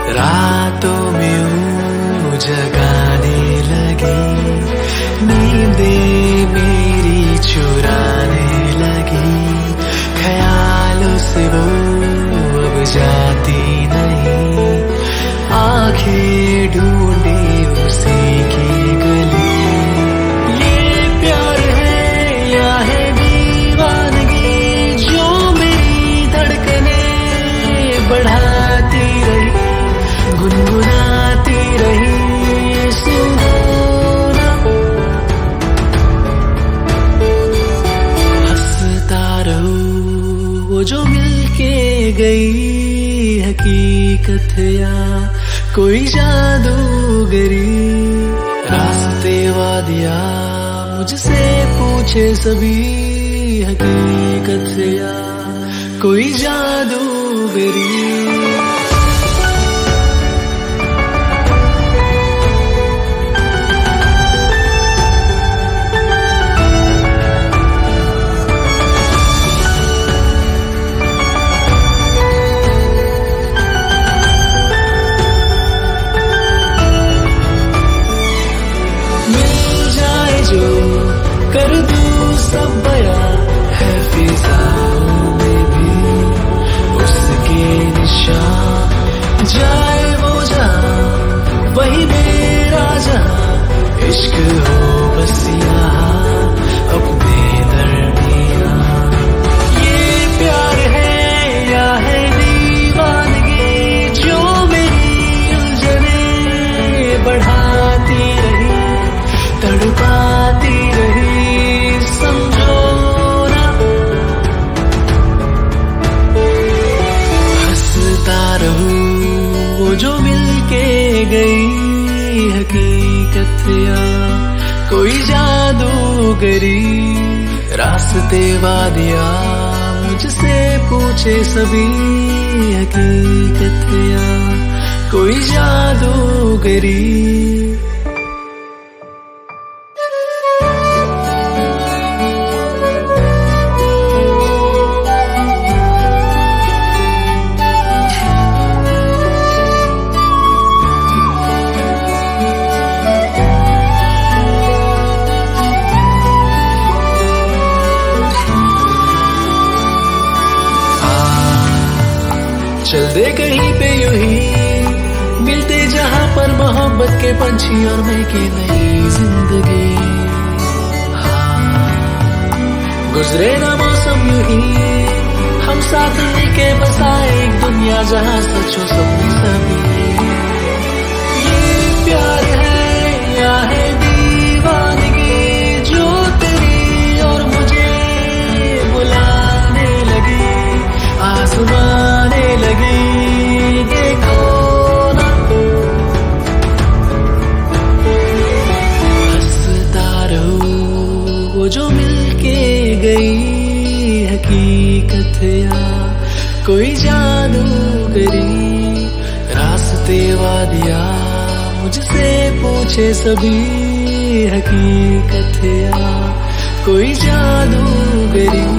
रातों में यूं जगाने लगी, नींदे मेरी चुराने लगी, ख्यालों से वो अब जाती नहीं, आंखें ढूंढे उसी की गली। ये प्यार है या है दीवानगी जो मेरी धड़कने बढ़ाती रही, गुनगुनाती रही, सुनो ना। हंसता रहूं वो जो मिलके गई, हकीकत या कोई जादूगरी। रास्ते वादिया मुझसे पूछे सभी, हकीकत या कोई जादूगरी। जो कर दूं सब बया है फिजाओं में भी, उसके निशान जाए वो जहां वही मेरा जहां, इश्क हो बस यहाँ अपने दरमियां। ये प्यार है या है दीवानगी जो मेरी उलझने बढ़ाती रही, तड़पाती रही, समझो ना। हंसता रहूं वो जो मिलके गई, हकीकत या कोई जादूगरी। रास्ते वादिया मुझसे पूछे सभी, हकीकत या कोई जादूगरी। चल दे कहीं पे यूं ही, मिलते जहां पर मोहब्बत के पंछी और मैं की नई जिंदगी। गुजरे ना मौसम यूं ही, हम साथ मिलके बसाए एक दुनिया जहां सचो सपने सभी। ये प्यार है या है दीवानगी जो तेरी और मुझे बुलाने लगी, आसमाने लगी, देखो ना। हंसता रहूं वो जो मिलके गई, हकीकत या कोई जादूगरी। रास्ते वादिया मुझसे पूछे सभी, हकीकत या कोई जादूगरी।